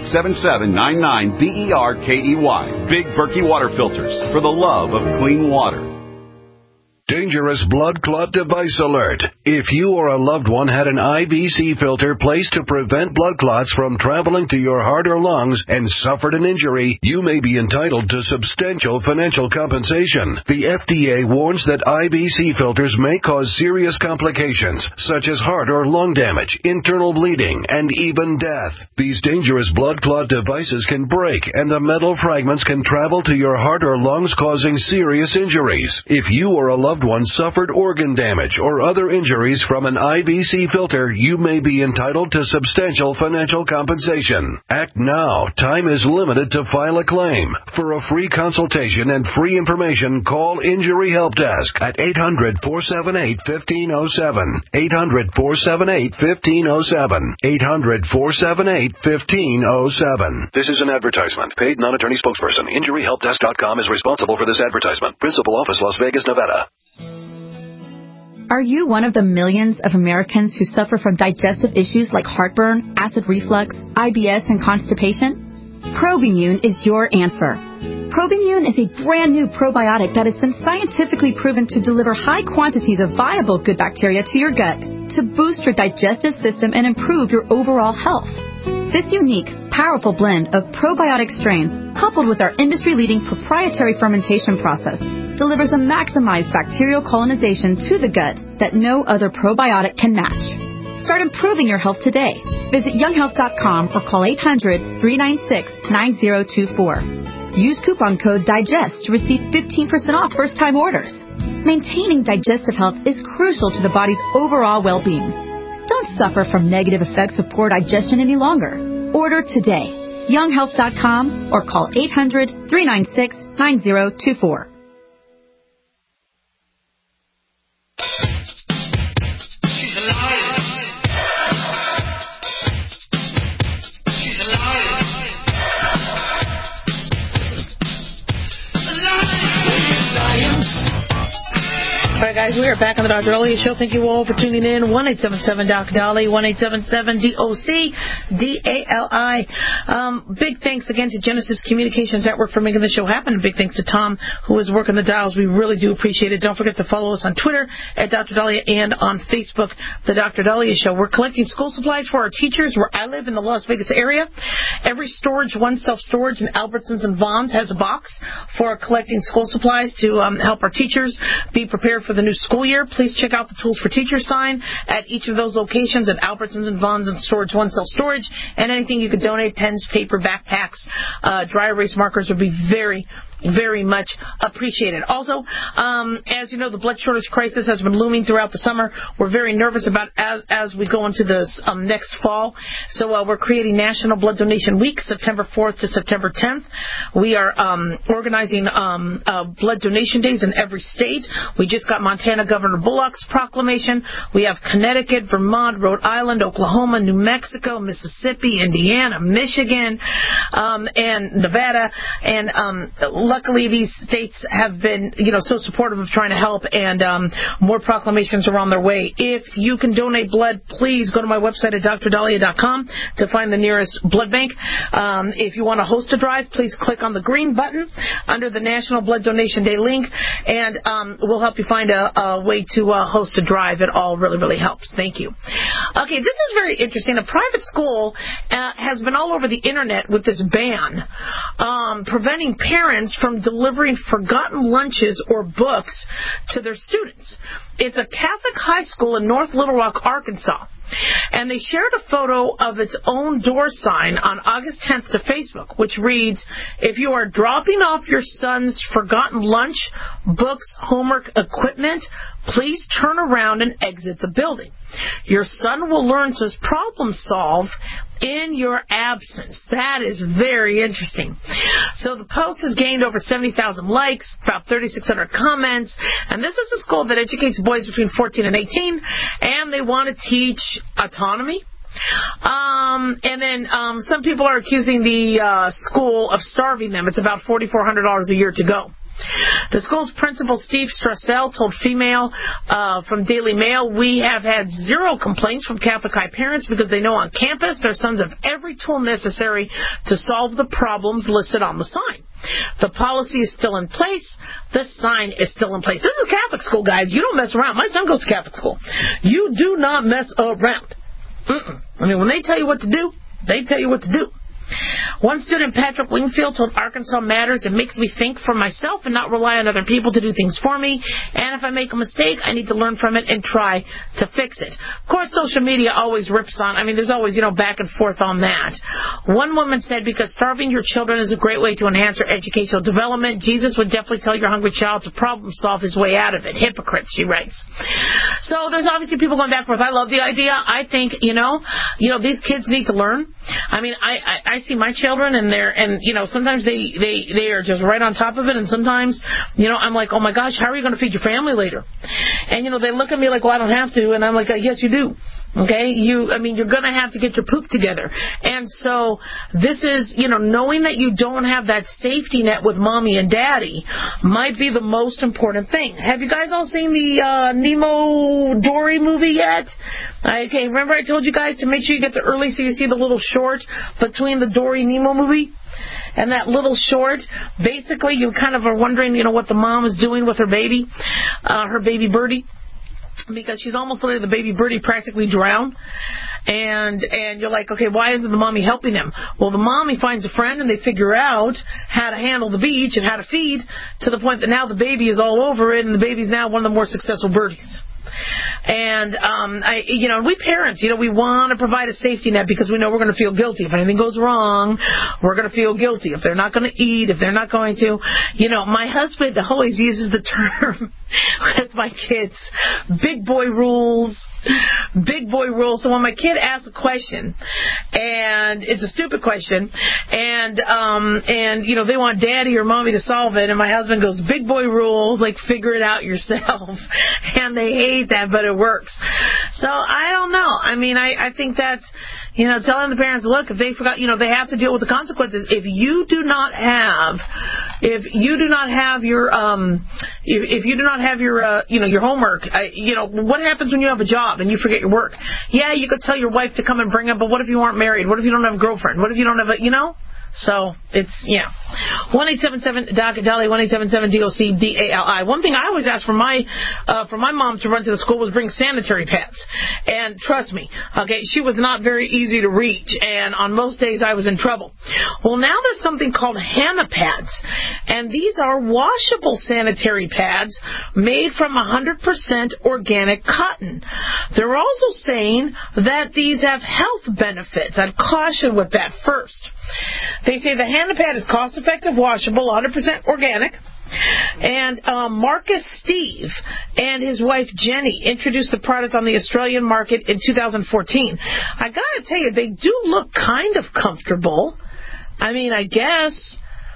S17: 1-877-99-BERKEY. Big Berkey water filters, for the love of clean water.
S16: Dangerous blood clot device alert. If you or a loved one had an IVC filter placed to prevent blood clots from traveling to your heart or lungs and suffered an injury, you may be entitled to substantial financial compensation. The FDA warns that IVC filters may cause serious complications, such as heart or lung damage, internal bleeding, and even death. These dangerous blood clot devices can break, and the metal fragments can travel to your heart or lungs, causing serious injuries. If you or a loved one suffered organ damage or other injuries from an IVC filter, you may be entitled to substantial financial compensation. Act now. Time is limited to file a claim. For a free consultation and free information, call Injury Help Desk at 800-478-1507. 800-478-1507. 800-478-1507. This is an advertisement. Paid non-attorney spokesperson. InjuryHelpDesk.com is responsible for this advertisement. Principal office, Las Vegas, Nevada.
S19: Are you one of the millions of Americans who suffer from digestive issues like heartburn, acid reflux, IBS, and constipation? Probimune is your answer. Probimune is a brand new probiotic that has been scientifically proven to deliver high quantities of viable good bacteria to your gut to boost your digestive system and improve your overall health. This unique, powerful blend of probiotic strains, coupled with our industry-leading proprietary fermentation process, delivers a maximized bacterial colonization to the gut that no other probiotic can match. Start improving your health today. Visit younghealth.com or call 800-396-9024. Use coupon code DIGEST to receive 15% off first-time orders. Maintaining digestive health is crucial to the body's overall well-being. Don't suffer from negative effects of poor digestion any longer. Order today. younghealth.com or call 800-396-9024.
S3: She's alive. She's alive.
S4: All right, guys, guys. We are back on the Dr. Daliah Show. Thank you all for tuning in. 1-877-DOC-DALI, 1-877-DOC-DALI. Big thanks again to Genesis Communications Network for making the show happen. Big thanks to Tom, who is working the dials. We really do appreciate it. Don't forget to follow us on Twitter at Dr. Daliah and on Facebook, The Dr. Daliah Show. We're collecting school supplies for our teachers where I live in the Las Vegas area. Every storage, one self-storage in Albertsons and Vons has a box for collecting school supplies to help our teachers be prepared for the new school year. Please check out the Tools for Teachers sign at each of those locations at Albertsons and Vons and Storage One Self-Storage. And anything you could donate, pens, paper, backpacks, dry erase markers would be very, very much appreciated. Also, as you know, the blood shortage crisis has been looming throughout the summer. We're very nervous about as we go into this next fall. So we're creating National Blood Donation Week, September 4th to September 10th. We are organizing blood donation days in every state. We just got Montana Governor Bullock's proclamation. We have Connecticut, Vermont, Rhode Island, Oklahoma, New Mexico, Mississippi, Indiana, Michigan, and Nevada. And luckily, these states have been, so supportive of trying to help, and more proclamations are on their way. If you can donate blood, please go to my website at drdaliah.com to find the nearest blood bank. If you want to host a drive, please click on the green button under the National Blood Donation Day link, and we'll help you find a way to host a drive. It all really, really helps. Thank you. Okay, this is very interesting. A private school has been all over the internet with this ban preventing parents from delivering forgotten lunches or books to their students. It's a Catholic high school in North Little Rock, Arkansas. And they shared a photo of its own door sign on August 10th to Facebook, which reads, "If you are dropping off your son's forgotten lunch, books, homework, equipment, please turn around and exit the building. Your son will learn to problem solve in your absence." That is very interesting. So the post has gained over 70,000 likes, about 3,600 comments, and this is a school that educates boys between 14 and 18, and they want to teach autonomy. And then some people are accusing the school of starving them. It's about $4,400 a year to go. The school's principal, Steve Strassel, told Female from Daily Mail, "We have had zero complaints from Catholic high parents because they know on campus their sons have every tool necessary to solve the problems listed on the sign. The policy is still in place. The sign is still in place." This is a Catholic school, guys. You don't mess around. My son goes to Catholic school. You do not mess around. I mean, when they tell you what to do, they tell you what to do. One student, Patrick Wingfield, told Arkansas Matters, "It makes me think for myself and not rely on other people to do things for me. And if I make a mistake, I need to learn from it and try to fix it." Of course, social media always rips on. I mean, there's always, back and forth on that. One woman said, "Because starving your children is a great way to enhance their educational development, Jesus would definitely tell your hungry child to problem solve his way out of it. Hypocrites," she writes. So there's obviously people going back and forth. I love the idea. I think, these kids need to learn. I mean, I see my children, and sometimes they are just right on top of it, and sometimes, I'm like, "Oh my gosh, how are you going to feed your family later?" And, they look at me like, "Well, I don't have to," and I'm like, "Yes, you do." Okay, you're going to have to get your poop together. And so this is, knowing that you don't have that safety net with mommy and daddy might be the most important thing. Have you guys all seen the Nemo Dory movie yet? Okay, remember I told you guys to make sure you get there early so you see the little short between the Dory Nemo movie? And that little short, basically you kind of are wondering, what the mom is doing with her baby birdie. Because she's almost letting the baby birdie practically drown. And you're like, okay, why isn't the mommy helping him? Well, the mommy finds a friend, and they figure out how to handle the beach and how to feed, to the point that now the baby is all over it, and the baby's now one of the more successful birdies. And, we parents, we want to provide a safety net because we know we're going to feel guilty. If anything goes wrong, we're going to feel guilty. If they're not going to eat, if they're not going to, my husband always uses the term with my kids, big boy rules. Big boy rules. So when my kid asks a question, and it's a stupid question, and they want daddy or mommy to solve it, and my husband goes, "Big boy rules, like figure it out yourself." And they hate hate that, but it works. So I don't know. I mean, I think that's, telling the parents, look, if they forgot, they have to deal with the consequences. If you do not have your your homework, what happens when you have a job and you forget your work? Yeah, you could tell your wife to come and bring it, but what if you aren't married? What if you don't have a girlfriend? What if you don't have So it's 1-877-DOC-DOLLY, 1-877-DOC-DALI. One thing I always asked for my mom to run to the school was bring sanitary pads. And trust me, okay, she was not very easy to reach, and on most days I was in trouble. Well, now there's something called Hannah pads, and these are washable sanitary pads made from 100% organic cotton. They're also saying that these have health benefits. I'd caution with that first. They say the Hannah pad is cost-effective, washable, 100% organic. And Marcus Steve and his wife Jenny introduced the product on the Australian market in 2014. I gotta tell you, they do look kind of comfortable. I mean, I guess.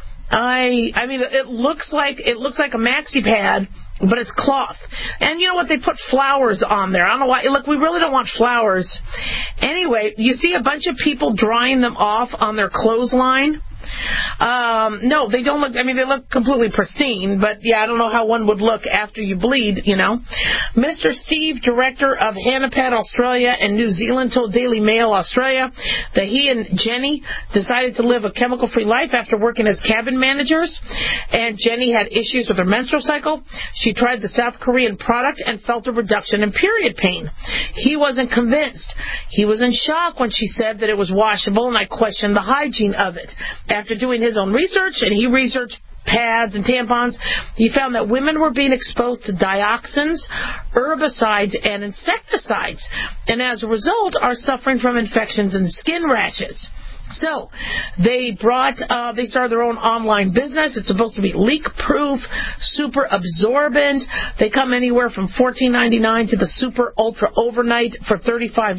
S4: It looks like a maxi pad, but it's cloth. And you know what? They put flowers on there. I don't know why. Look, we really don't want flowers. Anyway, you see a bunch of people drying them off on their clothesline. No, they don't look, they look completely pristine, but yeah, I don't know how one would look after you bleed, Mr. Steve, director of Hannapad Australia and New Zealand, told Daily Mail Australia that he and Jenny decided to live a chemical-free life after working as cabin managers, and Jenny had issues with her menstrual cycle. She tried the South Korean product and felt a reduction in period pain. He wasn't convinced. He was in shock when she said that it was washable, and I questioned the hygiene of it. After doing his own research, and he researched pads and tampons, he found that women were being exposed to dioxins, herbicides, and insecticides, and as a result are suffering from infections and skin rashes. So they started their own online business. It's supposed to be leak-proof, super absorbent. They come anywhere from $14.99 to the super ultra overnight for $35.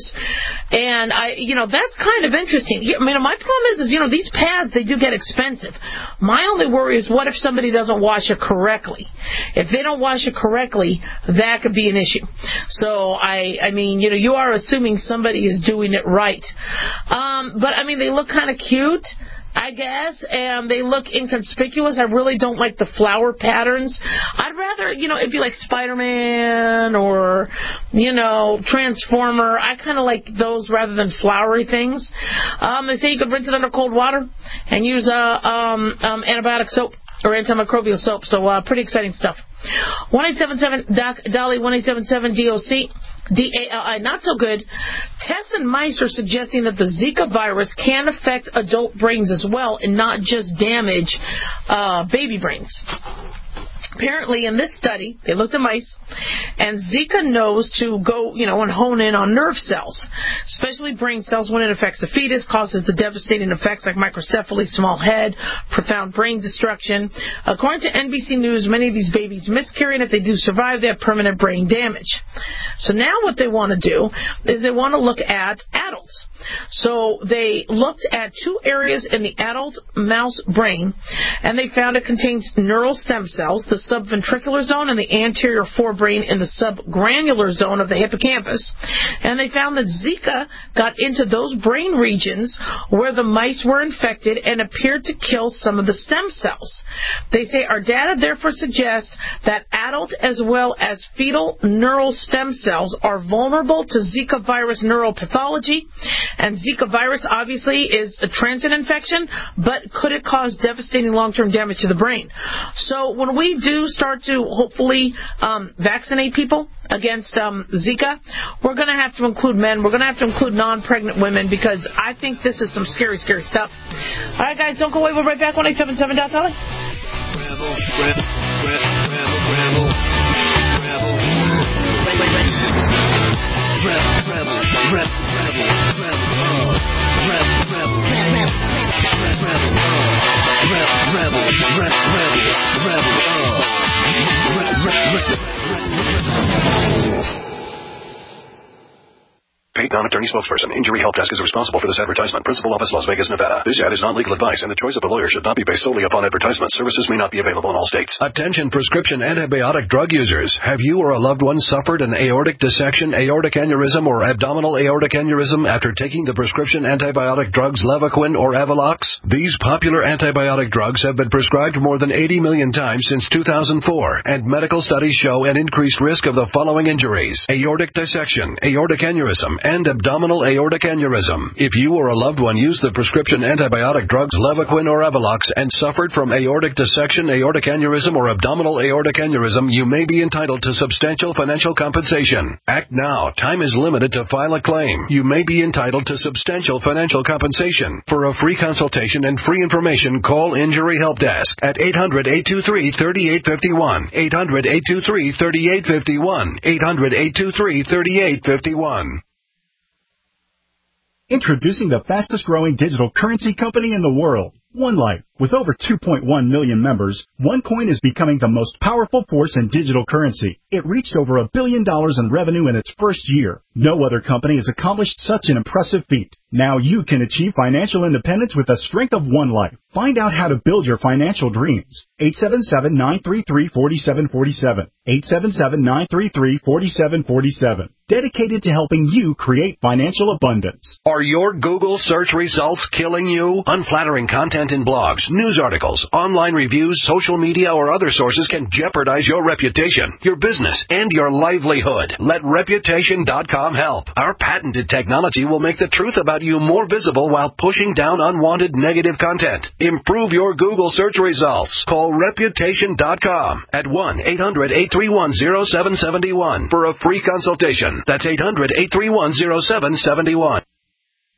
S4: And that's kind of interesting. My problem is these pads, they do get expensive. My only worry is what if somebody doesn't wash it correctly? If they don't wash it correctly, that could be an issue. So you are assuming somebody is doing it right. But they look kind of cute, I guess, and they look inconspicuous. I really don't like the flower patterns. I'd rather, it'd be like Spider-Man or, Transformer. I kind of like those rather than flowery things. They say you could rinse it under cold water and use antibiotic soap or antimicrobial soap. So pretty exciting stuff. 1-877-DOC-DOLLY, 1-877-DOC-DALI. Not so good. Tests in mice are suggesting that the Zika virus can affect adult brains as well and not just damage baby brains. Apparently, in this study, they looked at mice, and Zika knows to go, and hone in on nerve cells, especially brain cells when it affects the fetus, causes the devastating effects like microcephaly, small head, profound brain destruction. According to NBC News, many of these babies miscarry, and if they do survive, they have permanent brain damage. So now what they want to do is they want to look at adults. So they looked at 2 areas in the adult mouse brain, and they found it contains neural stem cells, the subventricular zone and the anterior forebrain in the subgranular zone of the hippocampus. And they found that Zika got into those brain regions where the mice were infected and appeared to kill some of the stem cells. They say our data therefore suggests that adult as well as fetal neural stem cells are vulnerable to Zika virus neuropathology. And Zika virus obviously is a transient infection, but could it cause devastating long-term damage to the brain? So when we do start to hopefully vaccinate people against Zika, we're going to have to include men. We're going to have to include non-pregnant women because I think this is some scary, scary stuff. All right, guys, don't go away. We'll be right back. 1-877-DOC-DOLLY.
S9: Paid non-attorney spokesperson. Injury Help Desk is responsible for this advertisement. Principal office, Las Vegas, Nevada. This ad is not legal advice, and the choice of a lawyer should not be based solely upon advertisement. Services may not be available in all states.
S16: Attention prescription antibiotic drug users. Have you or a loved one suffered an aortic dissection, aortic aneurysm, or abdominal aortic aneurysm after taking the prescription antibiotic drugs Levaquin or Avelox? These popular antibiotic drugs have been prescribed more than 80 million times since 2004, and medical studies show an increased risk of the following injuries: aortic dissection, aortic aneurysm, and abdominal aortic aneurysm. If you or a loved one used the prescription antibiotic drugs Levaquin or Avelox and suffered from aortic dissection, aortic aneurysm, or abdominal aortic aneurysm, you may be entitled to substantial financial compensation. Act now. Time is limited to file a claim. You may be entitled to substantial financial compensation. For a free consultation and free information, call Injury Help Desk at 800-823-3851. 800-823-3851. 800-823-3851.
S8: Introducing the fastest growing digital currency company in the world, OneLife. With over 2.1 million members, OneCoin is becoming the most powerful force in digital currency. It reached over $1 billion in revenue in its first year. No other company has accomplished such an impressive feat. Now you can achieve financial independence with the strength of OneLife. Find out how to build your financial dreams. 877-933-4747. 877-933-4747. Dedicated to helping you create financial abundance.
S16: Are your Google search results killing you? Unflattering content in blogs, news articles, online reviews, social media, or other sources can jeopardize your reputation, your business, and your livelihood. Let Reputation.com help. Our patented technology will make the truth about you more visible while pushing down unwanted negative content. Improve your Google search results. Call Reputation.com at 1-800-831-0771 for a free consultation. That's 800-831-0771.